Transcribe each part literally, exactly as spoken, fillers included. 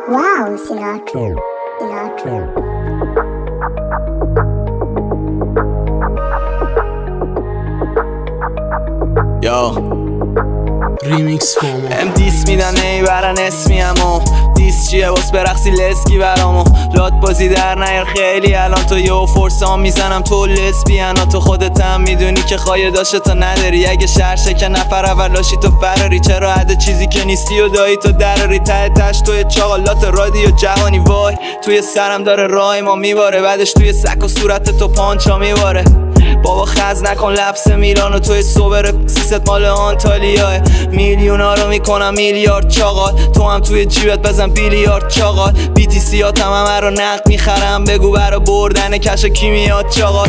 Wow, Sinatra. Sinatra. Yo ریمیکس فامو ام دیس میدن نیبرن اسمیمو دیس چیه باس برقصی لسکی برامو لات بازی در نیار خیلی الان تو یه فرسان میزنم تو لسبیانا تو خودت هم میدونی که خواهی داشته تا نداری اگه شرشه که نفر اولاشی تو فراری چرا عده چیزی که نیستی و دایی تو دراری ته تش توی چاقالات رادیو جهانی وای توی سرم داره رای ما میباره بعدش توی سک و صورت تو پانچا میباره بابا خز نکن لبس میلان و توی صبر سیست مال آنتالیاه میلیونا رو میکنم میلیارد چاقال تو هم توی جیبت بزن بیلیارد چاقال بی تی سی هاتم همه رو نقد میخرم بگو برا بردن کش کیمیات چاقال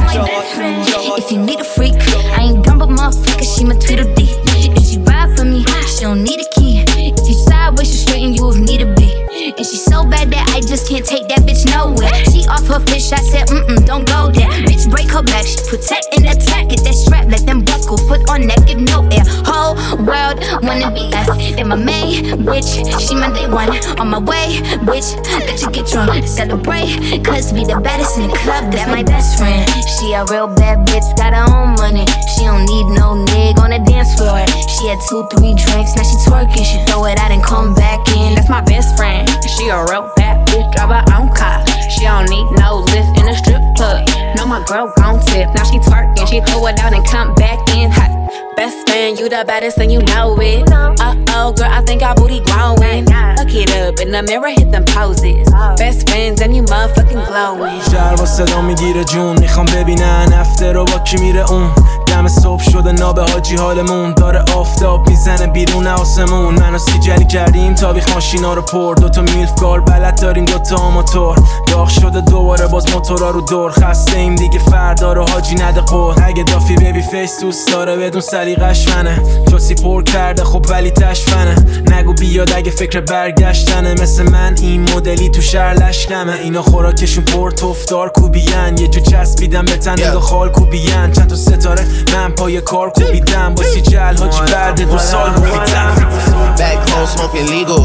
If you need a freak, I ain't dumb but motherfucker, she my Tweedledee. If she ride for me, she don't need a key. If you sideways, she straighten you if need a be. And she so bad that I just can't take that bitch nowhere. She off her fish, I said, mm-mm, don't go there. Bitch, break her back, she protect and attack. Get that strap, let them buckle, foot on that, give no air. Whole world wanna be us. Then my main bitch, she my day one. On my way, bitch, let you get drunk. Celebrate, cause we the baddest in the club, that's my best friend. She a real bad bitch, got her own money. She don't need no nigga on the dance floor. She had two, three drinks, now she twerking. She throw it out and come back in. That's my best friend. She a real bad bitch, drive her own car. She don't need no lift in a strip club. No, my girl gon' tip. Now she twerking, she throw it out and come back in hot. Best friend, you the baddest and you know it. Uh-oh, girl, I think our booty growing. Look it up in the mirror, hit them poses. Best friends and you motherfucking glowing. شهر با صدا میگیره جون میخوام ببینن افته رو با کی میره اون دم صبح شده نابه حاجی حالمون داره آفتاب میزنه بیرون آسمون منو سیجلی کردیم تا بیخ ماشینا رو پر دوتا میلفگار بلد داریم دوتا آماتور داغ شده دوباره باز موتورا رو دور خسته ایم دیگه فردا رو حاجی نده قول اگه دافی بیبی فیس دوست داره بدون سلیقش فنه چوسی پر کرده خب ولی تشفنه نگو بیاد اگه فکر برگشتنه مثل من این مدلی تو شهر لشکمه اینا خوراکشون پر توفدار کوبیان یه جو چسبیدن به تن نگاه خال کوبیان چند تا ستاره من پای کار کوبیدم با سی جل حاجی بعد دو سال کوبیدم Back home smoking legal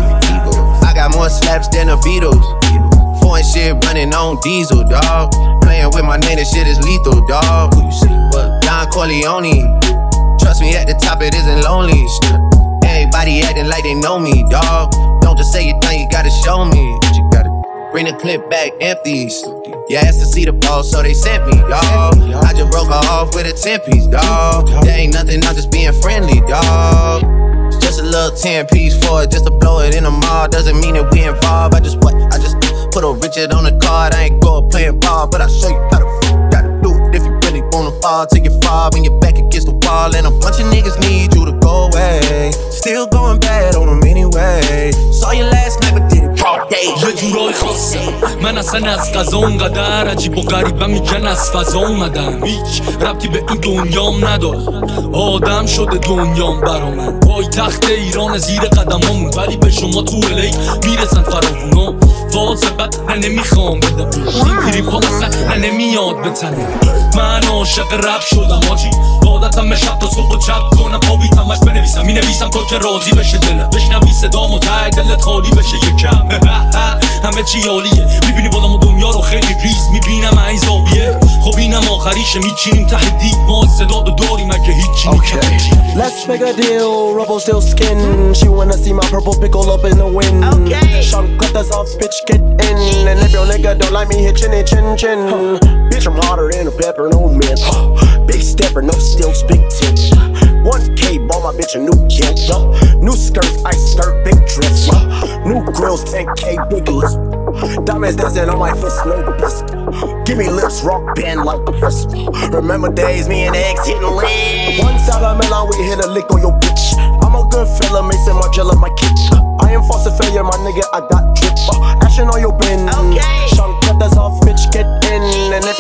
I got more slaps than the Beatles Foreign shit running on diesel, dawg Playing with my name, this shit is lethal, dawg Who you see? What? Don Corleone Trust me, at the top it isn't lonely Everybody acting like they know me, dawg Don't just say you think you gotta show me You gotta bring the clip back empty You asked to see the ball, so they sent me, dawg I just broke her off with a ten-piece, dawg There ain't nothing, I'm just being friendly, dawg Just a little ten-piece for it, just to blow it in the mall Doesn't mean that we involved, I just what? I just put a Richard on the card I ain't go playing ball, but I'll show you how to f*** gotta do it If you really wanna fall, till you fall when you're back against the wall And a bunch of niggas need you to go away Still going bad on them anyway Saw you last night, but did it all day یه جورای خاصه من اصلا از قضا اونقدر عجیب و غریبه میگن از فضا اومدم هیچ ربطی به این دنیام نداره آدم شده دنیام برا من پای تخت ایران زیر قدمامون ولی به شما تو الی میرسن فراوونا واسه بد نه نمیخوام بدم این تریپ ها اصلا نه نمیاد بتنه من عاشق رب شدم آجی عادتم شب تا صبح و چپ کنم پاویت همش بنویسم مینویسم تا که راضی بشه دلم بشنوی صدامو ته دلت خالی بشه یکم همه چی عالیه میبینی بادم و دنیا رو خیلی ریز میبینم این زاویه خب اینم آخریشه میچینیم ته دید ما صدا دو داریم اگه هیچی میکنیم Let's make a deal, rubble still skin She wanna see my purple pickle up in the wind okay. Sean cut us off, bitch get in And if your nigga don't like me, hit chinny chin chin huh. Bitch I'm hotter than a pepper, no man huh. Big stepper, no stills, big tip one K, bought my bitch a new kit huh. New skirt, ice skirt, big dress huh. New grills, ten K, big lips Diamonds dancing on my fist, no bliss Give me lips, rock band like a fist Remember days, me and X hitting legs Once out of Milan, we hit a lick on your bitch I'm a good fella, Mason Margiela, my kid I am false failure, my nigga, I got drip uh, Action on your bin okay. Sean cut us off, bitch, get in And if